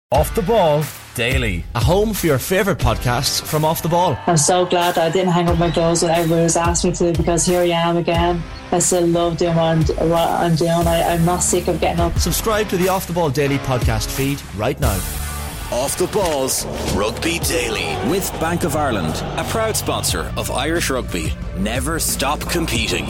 Off the Ball Daily. A home for your favourite podcasts from Off the Ball. I'm so glad that I didn't hang up my clothes when everybody was asking me to, because here I am again. I still love doing what I'm doing. I'm not sick of getting up. Subscribe to the Off the Ball Daily podcast feed right now. Off the Ball's Rugby Daily with Bank of Ireland, a proud sponsor of Irish rugby. Never stop competing.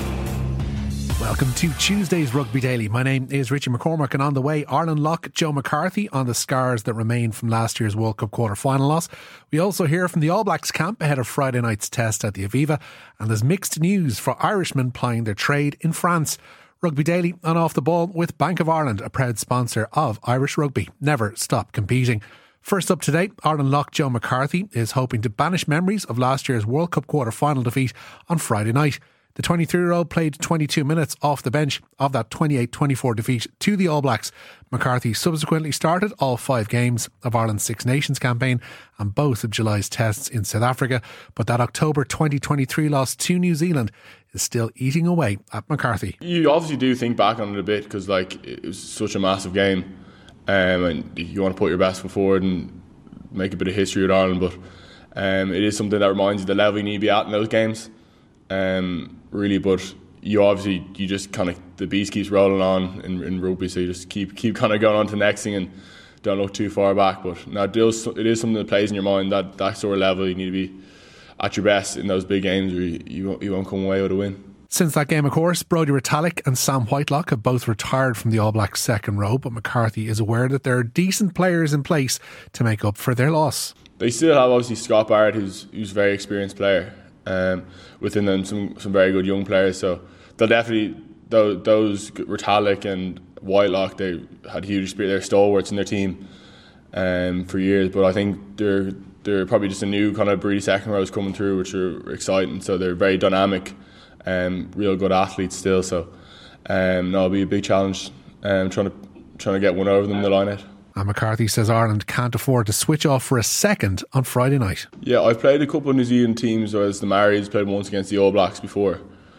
Welcome to Tuesday's Rugby Daily. My name is Richie McCormack, and on the way, Ireland lock Joe McCarthy on the scars that remain from last year's World Cup quarter-final loss. We also hear from the All Blacks camp ahead of Friday night's test at the Aviva, and there's mixed news for Irishmen plying their trade in France. Rugby Daily and Off the Ball with Bank of Ireland, a proud sponsor of Irish rugby. Never stop competing. First up today, Ireland lock Joe McCarthy is hoping to banish memories of last year's World Cup quarter-final defeat on Friday night. The 23-year-old played 22 minutes off the bench of that 28-24 defeat to the All Blacks. McCarthy subsequently started all 5 games of Ireland's Six Nations campaign and both of July's tests in South Africa, but that October 2023 loss to New Zealand is still eating away at McCarthy. You obviously do think back on it a bit because it was such a massive game, and you want to put your best foot forward and make a bit of history with Ireland, but it is something that reminds you the level you need to be at in those games. Really, but you just kind of, the beast keeps rolling on in rugby, so you just keep kind of going on to the next thing and don't look too far back. But now it is something that plays in your mind, that sort of level. You need to be at your best in those big games, or you won't come away with a win. Since that game, of course, Brodie Retallick and Sam Whitelock have both retired from the All Blacks second row, but McCarthy is aware that there are decent players in place to make up for their loss. They still have obviously Scott Barrett, who's a very experienced player. Within them some very good young players, so they'll definitely, those Retallick and Whitelock, they had huge experience. They're stalwarts in their team for years, but I think they're probably just a new kind of breed of second rows coming through, which are exciting. So they're very dynamic, real good athletes still. So it'll be a big challenge trying to get one over them in the line out. And McCarthy says Ireland can't afford to switch off for a second on Friday night. Yeah, I've played a couple of New Zealand teams, as the Maoris, played once against the All Blacks before.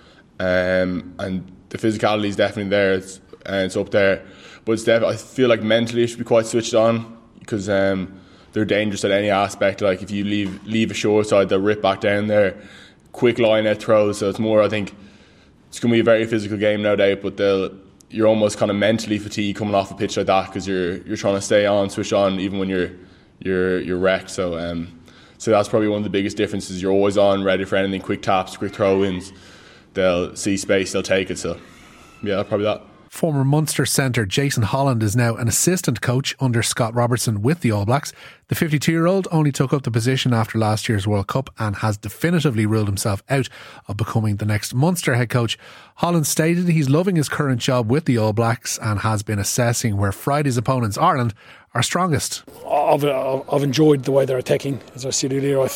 And the physicality is definitely there, it's up there. But I feel like mentally it should be quite switched on, because they're dangerous at any aspect. Like if you leave a short side, they'll rip back down there. Quick line out throws, so it's more, I think, it's going to be a very physical game, no doubt, but you're almost kind of mentally fatigued coming off a pitch like that, because you're trying to stay on, switch on, even when you're wrecked. So that's probably one of the biggest differences. You're always on, ready for anything, quick taps, quick throw-ins. They'll see space, they'll take it. So yeah, probably that. Former Munster centre Jason Holland is now an assistant coach under Scott Robertson with the All Blacks. The 52-year-old only took up the position after last year's World Cup and has definitively ruled himself out of becoming the next Munster head coach. Holland stated he's loving his current job with the All Blacks and has been assessing where Friday's opponents, Ireland, are strongest. I've enjoyed the way they're attacking. As I said earlier, I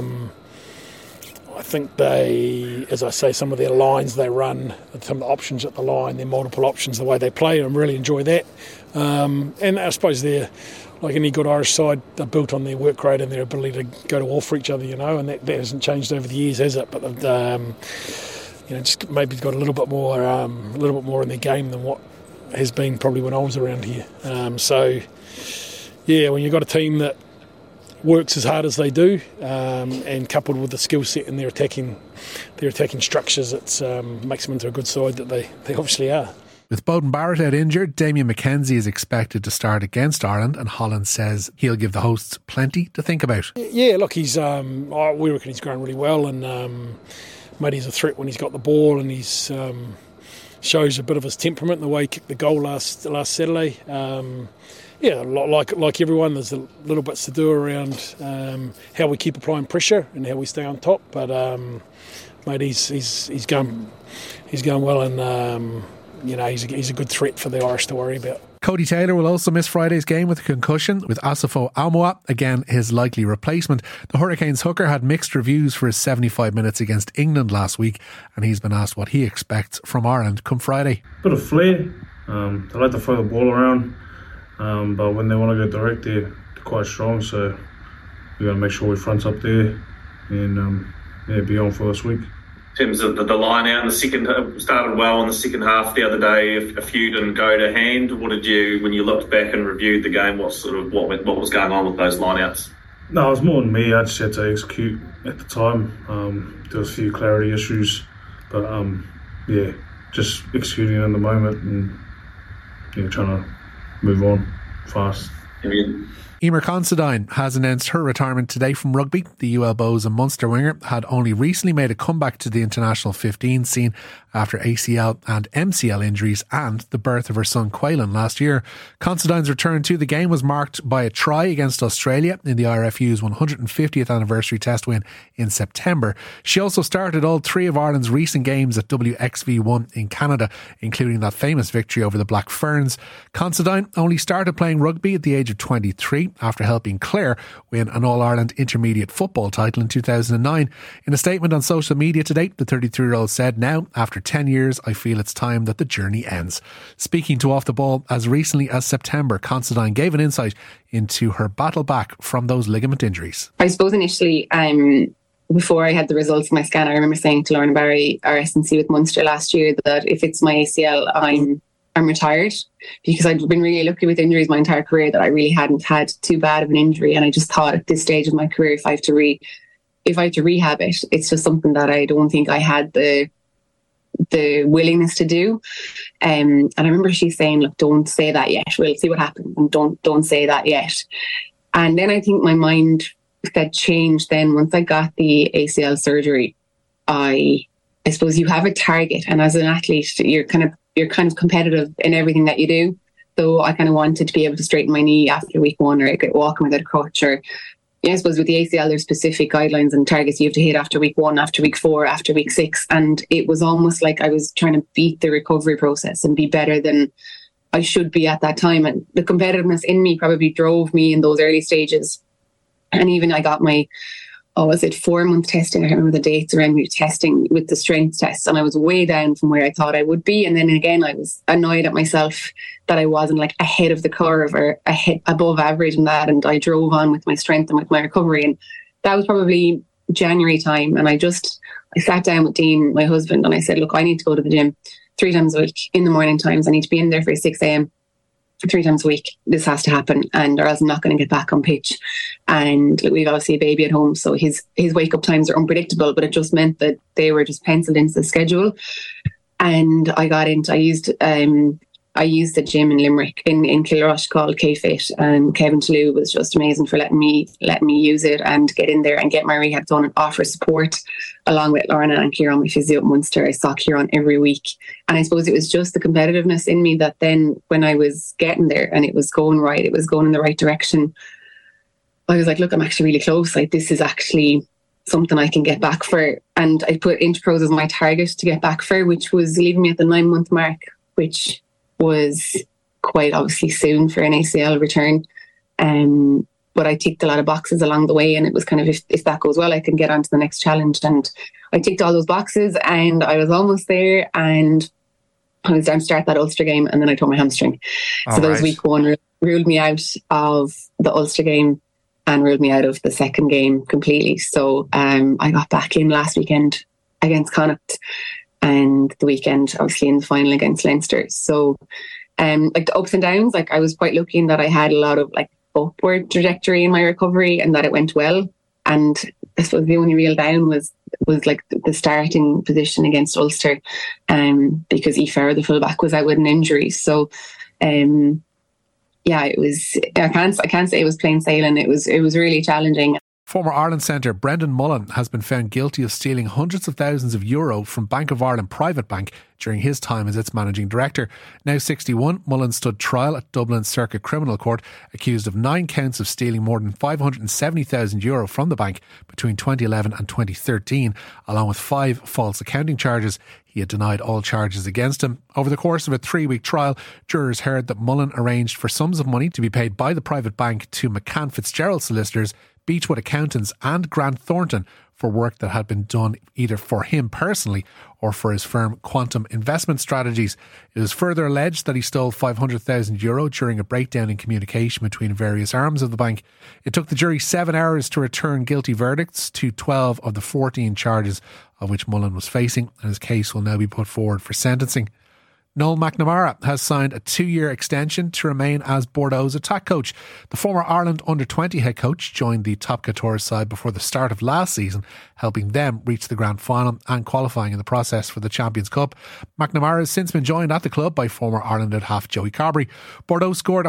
think they, as I say, some of their lines they run, some of the options at the line, their multiple options, the way they play, I really enjoy that. And I suppose they're, like any good Irish side, they're built on their work rate and their ability to go to war for each other, and that hasn't changed over the years, has it? But they've just maybe got a little bit more in their game than what has been probably when I was around here. So yeah, when you've got a team that works as hard as they do, and coupled with the skill set and their attacking structures, it makes them into a good side that they obviously are. With Beauden Barrett out injured, Damien McKenzie is expected to start against Ireland, and Holland says he'll give the hosts plenty to think about. Yeah, look, we reckon he's grown really well, and mate, he's a threat when he's got the ball, and he's shows a bit of his temperament, the way he kicked the goal last Saturday. Yeah, like everyone, there's little bits to do around how we keep applying pressure and how we stay on top. But mate, he's going well, and he's a good threat for the Irish to worry about. Cody Taylor will also miss Friday's game with a concussion, with Asafo Amoah again his likely replacement. The Hurricanes hooker had mixed reviews for his 75 minutes against England last week, and he's been asked what he expects from Ireland come Friday. Bit of flair. They like to throw the ball around, but when they want to go direct, they're quite strong. So we got to make sure we front up there and be on for this week. in terms of the line out in the second, started well in the second half the other day. If a few didn't go to hand, what did you, when you looked back and reviewed the game, what was going on with those line outs? No, it was more than me. I just had to execute at the time. There was a few clarity issues, but just executing in the moment and trying to move on fast. Emer Considine has announced her retirement today from rugby. The UL Bows and Munster winger had only recently made a comeback to the international 15 scene after ACL and MCL injuries and the birth of her son Quaylen last year. Considine's return to the game was marked by a try against Australia in the IRFU's 150th anniversary test win in September. She also started all 3 of Ireland's recent games at WXV1 in Canada, including that famous victory over the Black Ferns. Considine only started playing rugby at the age of 23 after helping Clare win an All-Ireland intermediate football title in 2009. In a statement on social media today, the 33-year-old said, "Now, after 10 years, I feel it's time that the journey ends." Speaking to Off the Ball as recently as September, Considine gave an insight into her battle back from those ligament injuries. I suppose initially, before I had the results of my scan, I remember saying to Lorna Barry, our SNC with Munster last year, that if it's my ACL, I'm retired, because I'd been really lucky with injuries my entire career that I really hadn't had too bad of an injury. And I just thought at this stage of my career, if I have to rehab it, it's just something that I don't think I had the willingness to do. And I remember she saying, "Look, don't say that yet. We'll see what happens, and don't say that yet." And then I think my mind said changed. Then once I got the ACL surgery, I suppose you have a target, and as an athlete, you're kind of competitive in everything that you do. So I kind of wanted to be able to straighten my knee after week 1, or get walking without a crutch, or I suppose with the ACL there's specific guidelines and targets you have to hit after week 1, after week 4, after week 6, and it was almost like I was trying to beat the recovery process and be better than I should be at that time. And the competitiveness in me probably drove me in those early stages. And even I got my 4-month testing. I can't remember the dates around me testing with the strength test, and I was way down from where I thought I would be. And then again, I was annoyed at myself that I wasn't like ahead of the curve or above average in that. And I drove on with my strength and with my recovery. And that was probably January time. And I sat down with Dean, my husband, and I said, "Look, I need to go to the gym 3 times a week in the morning times. I need to be in there for 6 a.m. 3 times a week. This has to happen, or else I'm not going to get back on pitch." And we've obviously a baby at home, so his wake up times are unpredictable, but it just meant that they were just penciled into the schedule. And I used the gym in Limerick in Kilrush called K-Fit, and Kevin Toulouse was just amazing for letting me use it and get in there and get my rehab done and offer support along with Lorna and Kieran, my physio at Munster. I saw Kieran every week, and I suppose it was just the competitiveness in me that then when I was getting there and it was going right, it was going in the right direction, I was like, "Look, I'm actually really close. Like, this is actually something I can get back for." And I put Interpros as my target to get back for, which was leaving me at the 9-month mark, which was quite obviously soon for an ACL return. But I ticked a lot of boxes along the way, and it was kind of, if that goes well, I can get on to the next challenge. And I ticked all those boxes, and I was almost there, and I was down to start that Ulster game, and then I tore my hamstring. So that was week 1, ruled me out of the Ulster game and ruled me out of the second game completely. So I got back in last weekend against Connacht, and the weekend obviously in the final against Leinster. So like the ups and downs, like I was quite lucky in that I had a lot of like upward trajectory in my recovery and that it went well. And I suppose the only real down was like the starting position against Ulster, because Aoife, the fullback, was out with an injury. So it was, I can't say it was plain sailing. It was really challenging. Former Ireland centre Brendan Mullen has been found guilty of stealing hundreds of thousands of euro from Bank of Ireland Private Bank during his time as its managing director. Now 61, Mullen stood trial at Dublin Circuit Criminal Court, accused of 9 counts of stealing more than €570,000 from the bank between 2011 and 2013, along with 5 false accounting charges. He had denied all charges against him. Over the course of a 3-week trial, jurors heard that Mullen arranged for sums of money to be paid by the private bank to McCann Fitzgerald solicitors Beechwood Accountants and Grant Thornton for work that had been done either for him personally or for his firm Quantum Investment Strategies. It was further alleged that he stole €500,000 during a breakdown in communication between various arms of the bank. It took the jury 7 hours to return guilty verdicts to 12 of the 14 charges of which Mullen was facing, and his case will now be put forward for sentencing. Noel McNamara has signed a 2-year extension to remain as Bordeaux's attack coach. The former Ireland under-20 head coach joined the Top Couture side before the start of last season, helping them reach the grand final and qualifying in the process for the Champions Cup. McNamara has since been joined at the club by former Ireland half Joey Carbery. Bordeaux scored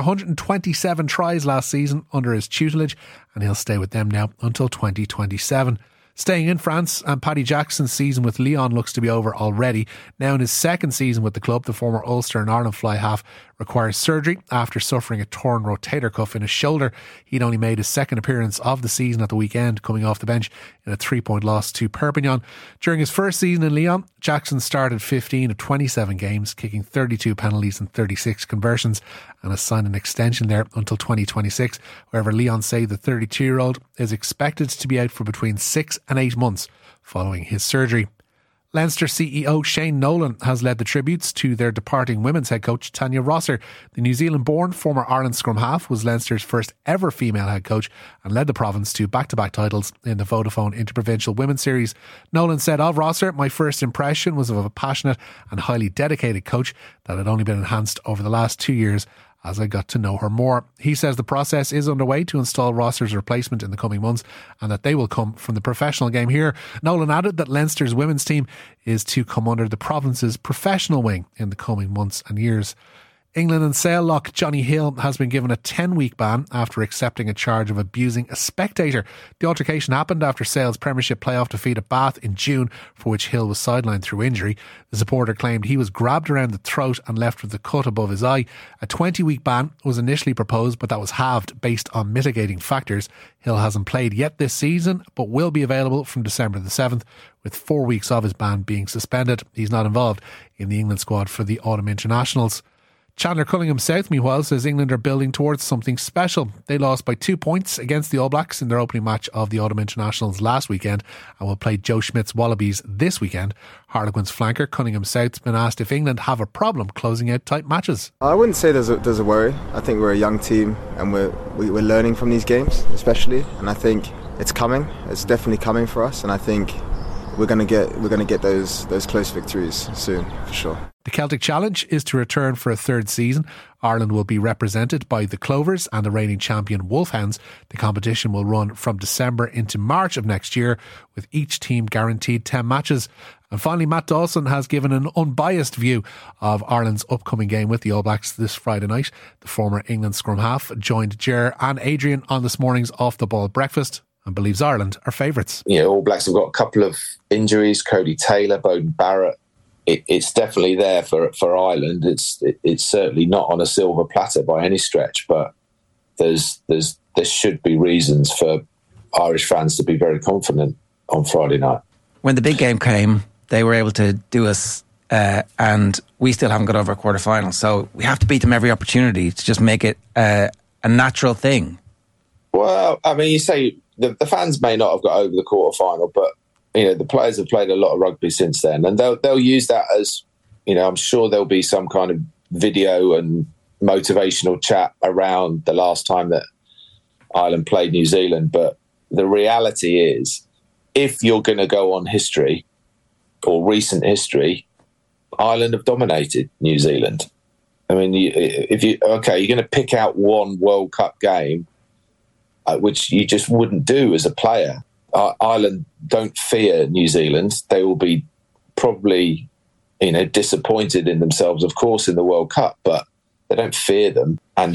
127 tries last season under his tutelage, and he'll stay with them now until 2027. Staying in France, and Paddy Jackson's season with Lyon looks to be over already. Now in his second season with the club, the former Ulster and Ireland fly half requires surgery after suffering a torn rotator cuff in his shoulder. He'd only made his second appearance of the season at the weekend, coming off the bench in a 3-point loss to Perpignan. During his first season in Lyon, Jackson started 15 of 27 games, kicking 32 penalties and 36 conversions, and has signed an extension there until 2026. However, Lyon say the 32-year-old is expected to be out for between 6 and 8 months following his surgery. Leinster CEO Shane Nolan has led the tributes to their departing women's head coach Tanya Rosser. The New Zealand-born former Ireland scrum half was Leinster's first ever female head coach and led the province to back-to-back titles in the Vodafone Interprovincial Women's Series. Nolan said of Rosser, "My first impression was of a passionate and highly dedicated coach that had only been enhanced over the last 2 years as I got to know her more." He says the process is underway to install Rosser's replacement in the coming months and that they will come from the professional game here. Nolan added that Leinster's women's team is to come under the province's professional wing in the coming months and years. England and Sale lock Johnny Hill has been given a 10-week ban after accepting a charge of abusing a spectator. The altercation happened after Sale's Premiership playoff defeat at Bath in June, for which Hill was sidelined through injury. The supporter claimed he was grabbed around the throat and left with a cut above his eye. A 20-week ban was initially proposed, but that was halved based on mitigating factors. Hill hasn't played yet this season, but will be available from December the 7th, with 4 weeks of his ban being suspended. He's not involved in the England squad for the autumn internationals. Chandler Cullingham South, meanwhile, says England are building towards something special. They lost by 2 points against the All Blacks in their opening match of the Autumn Internationals last weekend and will play Joe Schmidt's Wallabies this weekend. Harlequins flanker Cullingham South's been asked if England have a problem closing out tight matches. I wouldn't say there's a worry. I think we're a young team and we're learning from these games, especially, and I think it's coming. It's definitely coming for us, and I think we're going to get those close victories soon, for sure. The Celtic Challenge is to return for a third season. Ireland will be represented by the Clovers and the reigning champion Wolfhounds. The competition will run from December into March of next year, with each team guaranteed 10 matches. And finally, Matt Dawson has given an unbiased view of Ireland's upcoming game with the All Blacks this Friday night. The former England scrum half joined Ger and Adrian on this morning's Off the Ball breakfast and believes Ireland are favourites. You know, All Blacks have got a couple of injuries, Cody Taylor, Beauden Barrett. It's definitely there for Ireland. It's certainly not on a silver platter by any stretch, but there should be reasons for Irish fans to be very confident on Friday night. When the big game came, they were able to do us, and we still haven't got over a quarter-final. So we have to beat them every opportunity to just make it a natural thing. Well, I mean, you say the fans may not have got over the quarter-final, but you know, the players have played a lot of rugby since then, and they'll use that as, you know, I'm sure there'll be some kind of video and motivational chat around the last time that Ireland played New Zealand. But the reality is, if you're going to go on history or recent history, Ireland have dominated New Zealand. I mean, you're going to pick out one World Cup game, which you just wouldn't do as a player. Ireland don't fear New Zealand. They will be probably, you know, disappointed in themselves, of course, in the World Cup, but they don't fear them. And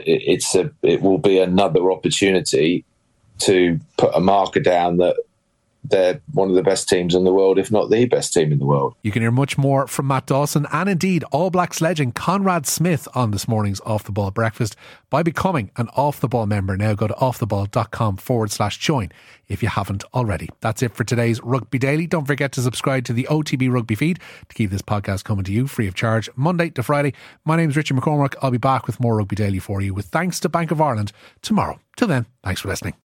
it will be another opportunity to put a marker down that they're one of the best teams in the world, if not the best team in the world. You can hear much more from Matt Dawson and indeed All Blacks legend Conrad Smith on this morning's Off the Ball breakfast by becoming an Off the Ball member. Now go to offtheball.com/join if you haven't already. That's it for today's Rugby Daily. Don't forget to subscribe to the OTB Rugby feed to keep this podcast coming to you free of charge Monday to Friday. My name is Richard McCormack. I'll be back with more Rugby Daily for you with thanks to Bank of Ireland tomorrow. Till then, thanks for listening.